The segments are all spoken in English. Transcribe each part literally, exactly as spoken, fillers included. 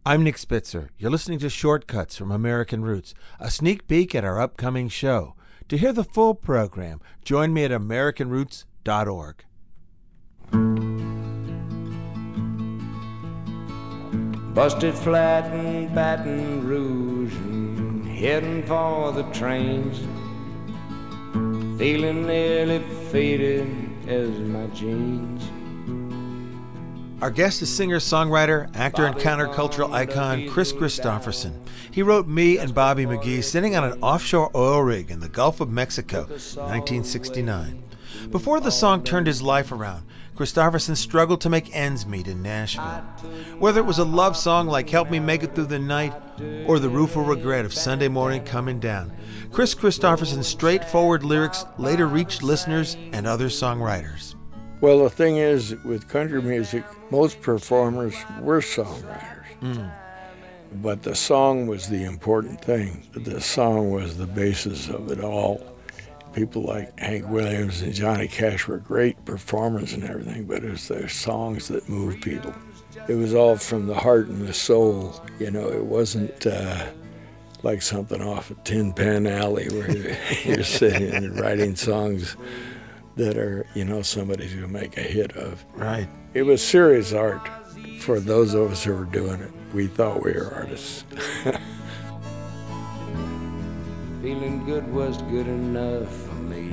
I'm Nick Spitzer. You're listening to Shortcuts from American Roots, a sneak peek at our upcoming show. To hear the full program, join me at american roots dot org. Busted flat in Baton Rouge and heading for the trains, feeling nearly faded as my jeans. Our guest is singer-songwriter, actor, and countercultural icon Kris Kristofferson. He wrote Me and Bobby McGee sitting on an offshore oil rig in the Gulf of Mexico in nineteen sixty-nine. Before the song turned his life around, Kristofferson struggled to make ends meet in Nashville. Whether it was a love song like Help Me Make It Through the Night or the rueful regret of Sunday Morning Coming Down, Kris Kristofferson's straightforward lyrics later reached listeners and other songwriters. Well, the thing is, with country music, most performers were songwriters. Mm. But the song was the important thing. The song was the basis of it all. People like Hank Williams and Johnny Cash were great performers and everything, but it was their songs that moved people. It was all from the heart and the soul. You know, it wasn't uh, like something off of Tin Pan Alley where you're sitting and writing songs that are, you know, somebody's going to make a hit of. Right. It was serious art for those of us who were doing it. We thought we were artists. Feeling good was good enough for me.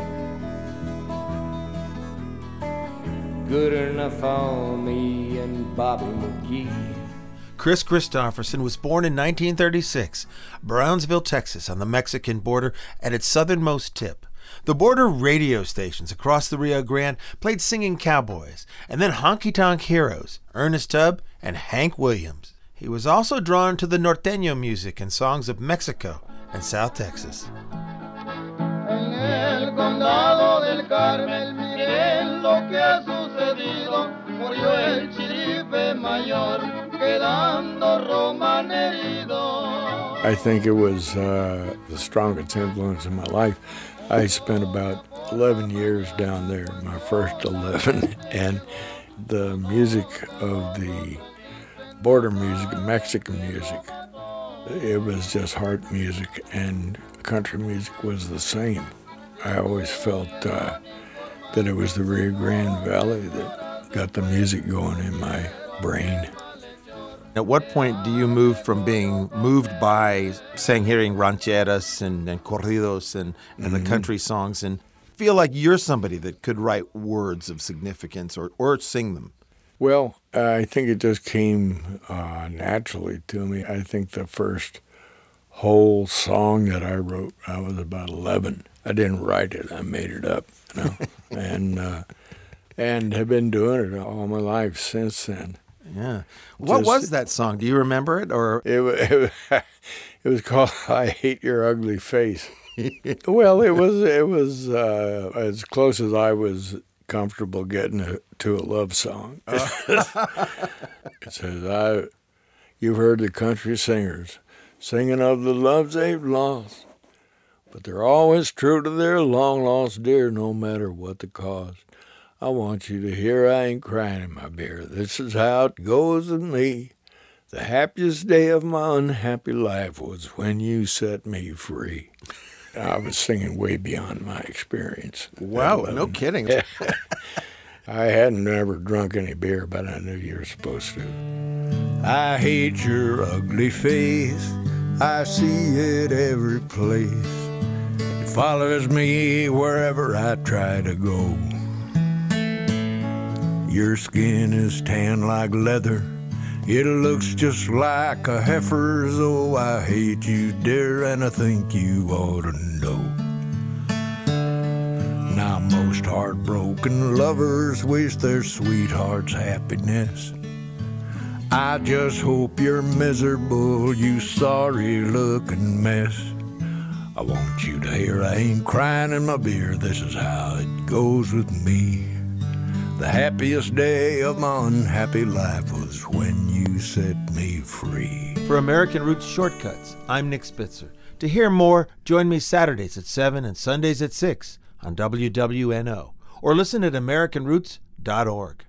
Good enough for me and Bobby McGee. Kris Kristofferson was born in nineteen thirty-six, Brownsville, Texas, on the Mexican border at its southernmost tip. The border radio stations across the Rio Grande played Singing Cowboys and then honky-tonk heroes, Ernest Tubb and Hank Williams. He was also drawn to the norteño music and songs of Mexico and South Texas. En el condado del Carmel, miren lo que ha sucedido. Murió el chiripe mayor, quedando Roman herido. I think it was uh, the strongest influence in my life. I spent about eleven years down there, my first eleven, and the music of the border music, Mexican music, it was just heart music, and country music was the same. I always felt uh, that it was the Rio Grande Valley that got the music going in my brain. At what point do you move from being moved by, saying, hearing rancheras and, and corridos and, and mm-hmm. the country songs and feel like you're somebody that could write words of significance or, or sing them? Well, uh, I think it just came uh, naturally to me. I think the first whole song that I wrote, I was about eleven. I didn't write it. I made it up, you know, and uh, and have been doing it all my life since then. Yeah. What Just, was that song? Do you remember it? Or it, it, it was called "I Hate Your Ugly Face." Well, it was it was uh, as close as I was comfortable getting a, to a love song. It says, "I, you've heard the country singers singing of the loves they've lost, but they're always true to their long lost dear, no matter what the cost. I want you to hear I ain't crying in my beer. This is how it goes with me. The happiest day of my unhappy life was when you set me free." I was singing way beyond my experience. Wow, no kidding. I hadn't ever drunk any beer, but I knew you were supposed to. I hate your ugly face. I see it every place. It follows me wherever I try to go. Your skin is tan like leather. It looks just like a heifer's. Oh, I hate you, dear, and I think you ought to know. Now most heartbroken lovers wish their sweetheart's happiness. I just hope you're miserable, you sorry-looking mess. I want you to hear I ain't crying in my beer. This is how it goes with me. The happiest day of my unhappy life was when you set me free. For American Roots Shortcuts, I'm Nick Spitzer. To hear more, join me Saturdays at seven and Sundays at six on W W N O, or listen at american roots dot org.